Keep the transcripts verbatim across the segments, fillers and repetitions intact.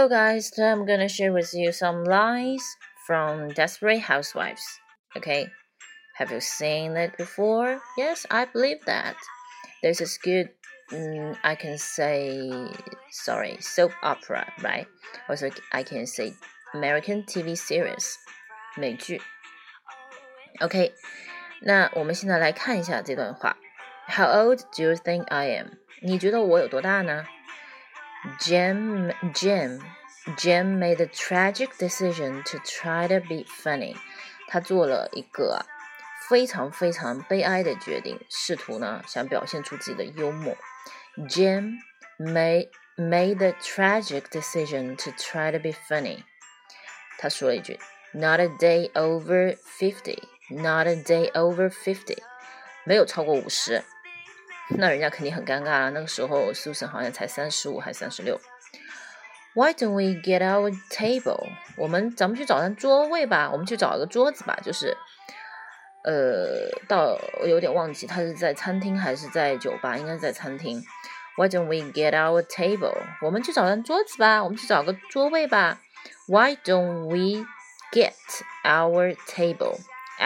Hello guys, today I'm gonna share with you some lines from Desperate Housewives. Okay, have you seen it before? Yes, I believe that. This is good, mm, I can say, sorry, soap opera, right? Also, I can say American T V series, 美剧。OK, 那我们现在来看一下这段话。How old do you think I am? 你觉得我有多大呢？Jim, Jim, Jim made a tragic decision to try to be funny. 他做了一个非常非常悲哀的决定，试图呢想表现出自己的幽默。Jim made, made a tragic decision to try to be funny. 他说了一句 Not a day over fifty, not a day over fifty. 没有超过五十。那人家肯定很尴尬啊，那个时候 Susan 好像才三十五还三十六。Why don't we get our table? 我们咱们去找张桌位吧，我们去找一个桌子吧，就是呃，到我有点忘记他是在餐厅还是在酒吧，应该是在餐厅。Why don't we get our table? 我们去找张桌子吧，我们去找个桌位吧。Why don't we get our table?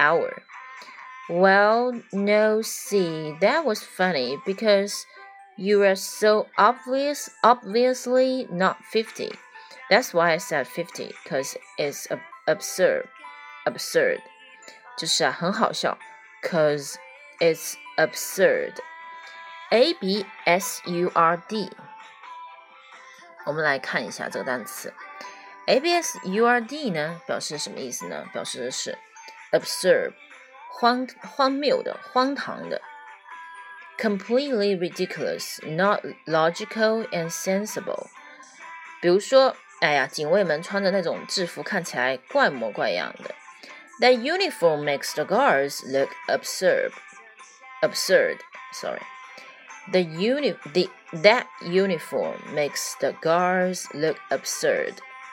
Our.Well, no, see, that was funny because you are so obvious, obviously not fifty. That's why I said fifty, because it's absurd. Absurd. 就是啊，很好笑 because it's absurd. A B S U R D. 我们来看一下这个单词。A B S U R D 呢，表示什么意思呢？表示的是 absurd.荒荒谬的荒唐的 completely ridiculous, not logical and sensible. 比如说哎呀警卫们穿着那种制服看起来怪模怪样的 That uniform makes the guards look absurd. Absurd, sorry. The uni the, that uniform makes the guards look absurd.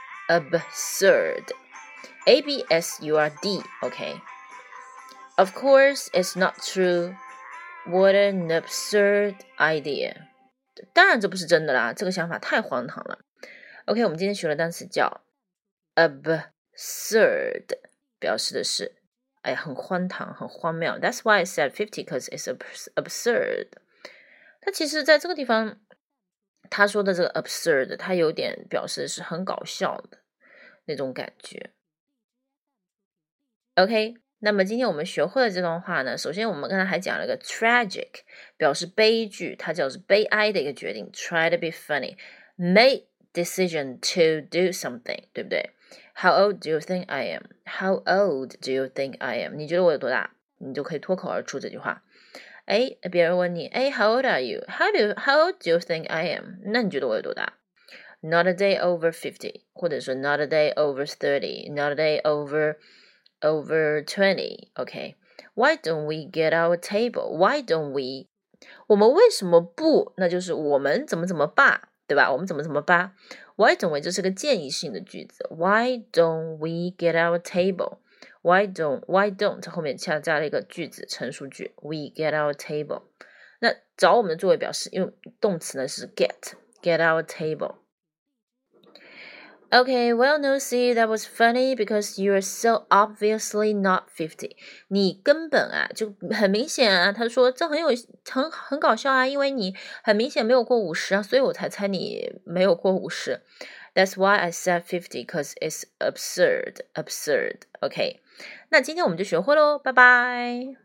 Absurd. A B S U R D, okay.Of course, it's not true. What an absurd idea. 当然这不是真的啦，这个想法太荒唐了。OK, 我们今天学的单词叫 absurd, 表示的是哎呀很荒唐很荒谬 That's why I said fifty, because it's absurd. 它其实在这个地方他说的这个 absurd, 它有点表示是很搞笑的那种感觉。OK,那么今天我们学会了这段话呢，首先我们刚才还讲了个 tragic, 表示悲剧，它就是悲哀的一个决定 try to be funny, make decision to do something, 对不对？ How old do you think I am? How old do you think I am? 你觉得我有多大？你就可以脱口而出这句话。哎，别人问你，哎 How old are you? How do you, How old do you think I am? 那你觉得我有多大？ Not a day over fifty, 或者说 Not a day over thirty, Not a day over over twenty, okay. Why don't we get our table? Why don't we? 我们为什么不？那就是我们怎么怎么吧，对吧？我们怎么怎么吧 Why don't we? 这是个建议性的句子。Why don't we get our table? Why don't, why don't 后面加加了一个句子陈述句 We get our table. 那找我们的座位表示用动词呢是 get, get our table.Okay, well, no, see, that was funny because you're so obviously not fifty. 你根本啊，就很明显啊，他说这很有很很搞笑啊，因为你很明显没有过五十啊，所以我才猜你没有过五十。That's why I said fifty, because it's absurd, absurd. Okay, 那今天我们就学会咯，拜拜。